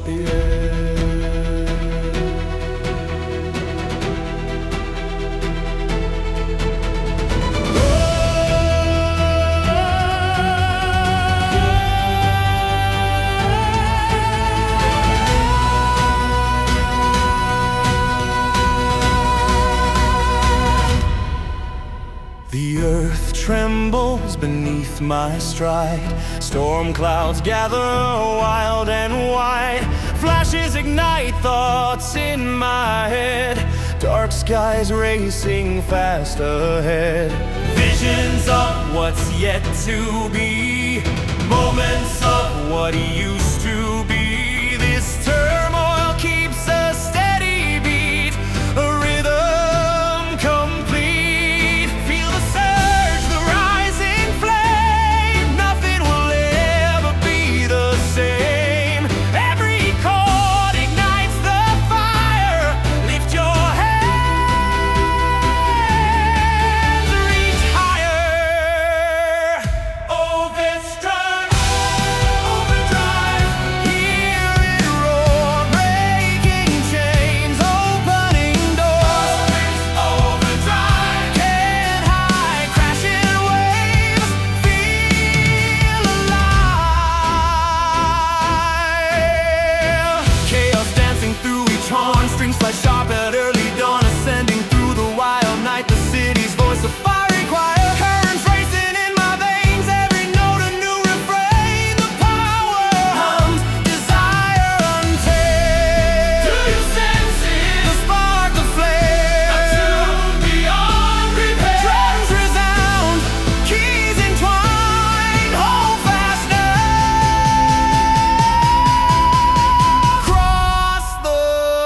the air. The earth trembles beneath my stride. Storm clouds gather wild and wide. Flashes ignite thoughts in my head. Dark skies racing fast ahead. Visions of what's yet to be. Moments of what used to be. This turmoil keeps a steady beat. A rhythm complete. Feel the surge, the rising flame. Nothing will ever be the same. Every chord ignites the fire. Lift your hands, reach higher. Overdrive, overdrive. Hear it roar, breaking chains, opening doors. Overdrive, can't hide, crashing waves. Feel alive. Chaos dancing through each horn, strings flash sharp at early dawn, ascending through the wild night. The city's voice, a fiery choir, currents racing in my veins. Every note a new refrain. The power hums, desire untamed. Do you sense it? The spark, the flame, a tune beyond repair. Drums resound, keys entwined. Hold fast now. Cross the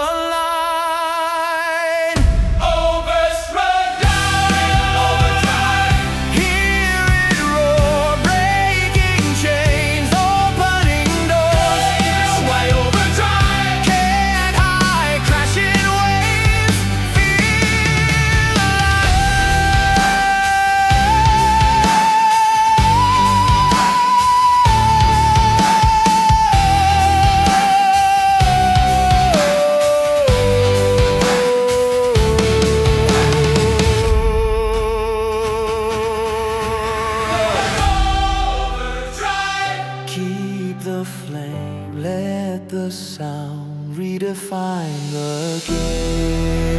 line. Overdrive, overdrive. Hear it roar, breaking chains, opening doors. Why overdrive? Can't hide, crashing waves. Feel Overdrive. Keep the flame, let the sound redefine the game.